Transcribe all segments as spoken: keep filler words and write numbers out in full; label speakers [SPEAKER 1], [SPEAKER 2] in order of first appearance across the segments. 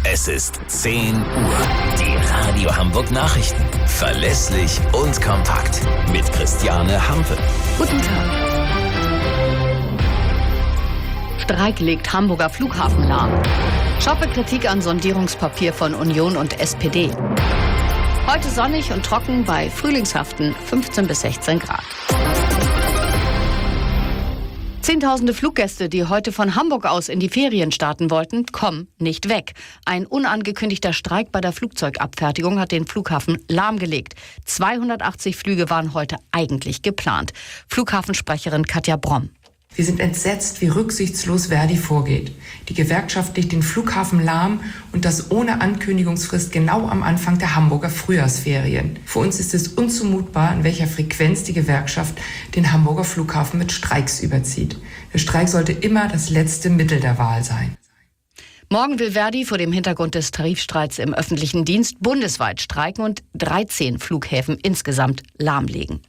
[SPEAKER 1] Es ist zehn Uhr. Die Radio Hamburg Nachrichten. Verlässlich und kompakt. Mit Christiane Hampe.
[SPEAKER 2] Guten Tag. Streik legt Hamburger Flughafen lahm. Scharfe Kritik an Sondierungspapier von Union und S P D. Heute sonnig und trocken bei frühlingshaften fünfzehn bis sechzehn Grad. Zehntausende Fluggäste, die heute von Hamburg aus in die Ferien starten wollten, kommen nicht weg. Ein unangekündigter Streik bei der Flugzeugabfertigung hat den Flughafen lahmgelegt. zweihundertachtzig Flüge waren heute eigentlich geplant. Flughafensprecherin Katja Bromm.
[SPEAKER 3] Wir sind entsetzt, wie rücksichtslos Verdi vorgeht. Die Gewerkschaft legt den Flughafen lahm und das ohne Ankündigungsfrist genau am Anfang der Hamburger Frühjahrsferien. Für uns ist es unzumutbar, in welcher Frequenz die Gewerkschaft den Hamburger Flughafen mit Streiks überzieht. Der Streik sollte immer das letzte Mittel der Wahl sein.
[SPEAKER 2] Morgen will Verdi vor dem Hintergrund des Tarifstreits im öffentlichen Dienst bundesweit streiken und dreizehn Flughäfen insgesamt lahmlegen.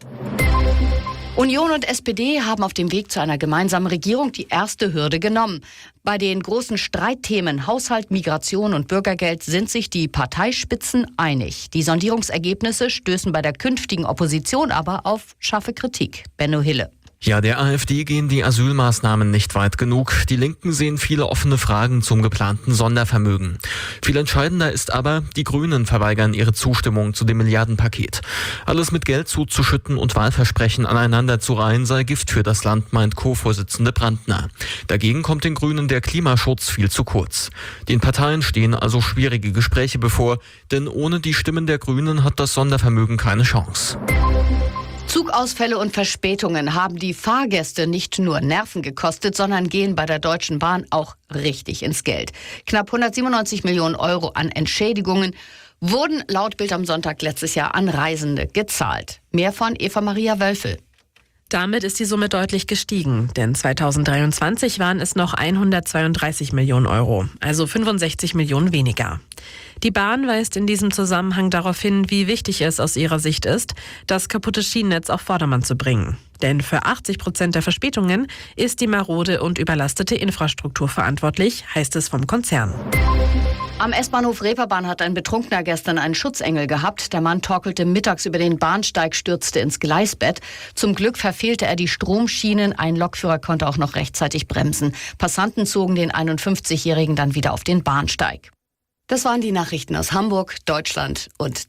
[SPEAKER 2] Union und S P D haben auf dem Weg zu einer gemeinsamen Regierung die erste Hürde genommen. Bei den großen Streitthemen Haushalt, Migration und Bürgergeld sind sich die Parteispitzen einig. Die Sondierungsergebnisse stößen bei der künftigen Opposition aber auf scharfe Kritik. Benno Hille.
[SPEAKER 4] Ja, der AfD gehen die Asylmaßnahmen nicht weit genug. Die Linken sehen viele offene Fragen zum geplanten Sondervermögen. Viel entscheidender ist aber, die Grünen verweigern ihre Zustimmung zu dem Milliardenpaket. Alles mit Geld zuzuschütten und Wahlversprechen aneinander zu reihen sei Gift für das Land, meint Co-Vorsitzende Brandner. Dagegen kommt den Grünen der Klimaschutz viel zu kurz. Den Parteien stehen also schwierige Gespräche bevor, denn ohne die Stimmen der Grünen hat das Sondervermögen keine Chance.
[SPEAKER 2] Zugausfälle und Verspätungen haben die Fahrgäste nicht nur Nerven gekostet, sondern gehen bei der Deutschen Bahn auch richtig ins Geld. Knapp hundertsiebenundneunzig Millionen Euro an Entschädigungen wurden laut Bild am Sonntag letztes Jahr an Reisende gezahlt. Mehr von Eva Maria Wölfel.
[SPEAKER 5] Damit ist die Summe deutlich gestiegen, denn zweitausenddreiundzwanzig waren es noch hundertzweiunddreißig Millionen Euro, also fünfundsechzig Millionen weniger. Die Bahn weist in diesem Zusammenhang darauf hin, wie wichtig es aus ihrer Sicht ist, das kaputte Schienennetz auf Vordermann zu bringen. Denn für achtzig Prozent der Verspätungen ist die marode und überlastete Infrastruktur verantwortlich, heißt es vom Konzern.
[SPEAKER 2] Am S-Bahnhof Reeperbahn hat ein Betrunkener gestern einen Schutzengel gehabt. Der Mann torkelte mittags über den Bahnsteig, stürzte ins Gleisbett. Zum Glück verfehlte er die Stromschienen. Ein Lokführer konnte auch noch rechtzeitig bremsen. Passanten zogen den einundfünfzigjährigen dann wieder auf den Bahnsteig. Das waren die Nachrichten aus Hamburg, Deutschland und